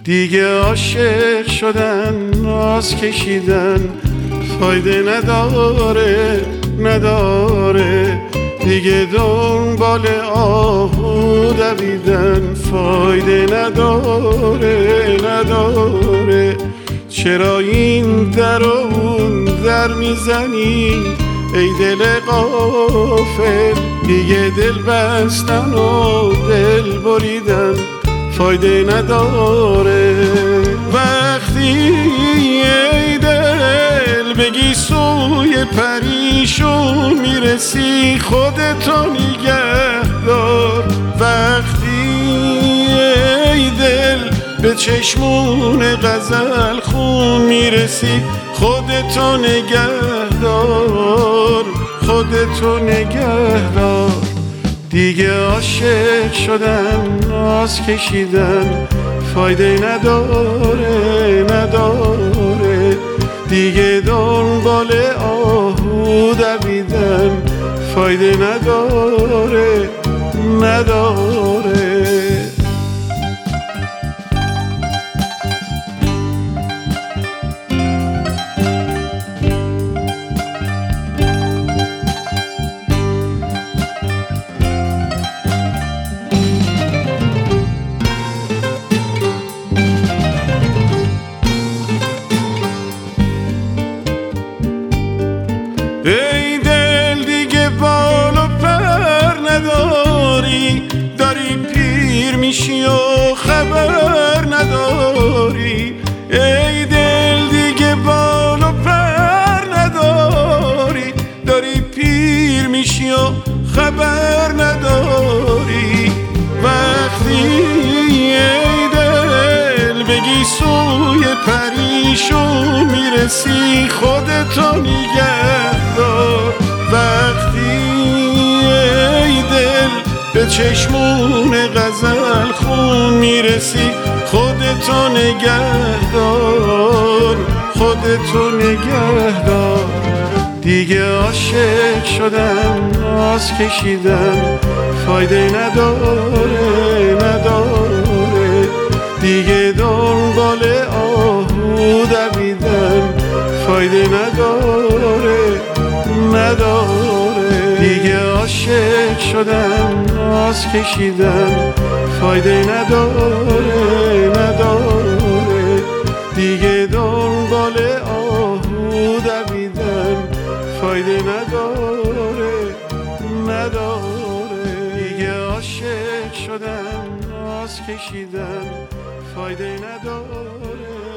دیگه عاشق شدن ناز کشیدن فایده نداره دیگه دنبال آهو دویدن فایده نداره چرا این در و اون در میزنی ای دل غافل دیگه دل بستن و دل بریدن فایده نداره وقتی ای دل بگی سوی پریشون میرسی خودتو نگه دار وقتی ای دل به چشمون غزل خون میرسی خودتو نگه دار دیگه عاشق شدن ناز کشیدن فایده نداره دیگه دنبال آهو دویدن فایده نداره ای دل دیگه بال و پر نداری داری پیر میشی و خبر نداری ای دل دیگه بال و پر نداری داری پیر میشی و خبر نداری وقتی ای دل بگی سوی پریشون میرسی خودتو نگه دار وقتی ای دل به چشمون غزل خون میرسی خودتو نگه دار دیگه عاشق شدن ناز کشیدن فایده نداره دیگه دنبال آهو دویدن فایده نداره دیگه عاشق شدن ناز کشیدن فایده نداره دیگه دنبال آهو دویدن فایده نداره دیگه عاشق شدن ناز کشیدن فایده نداره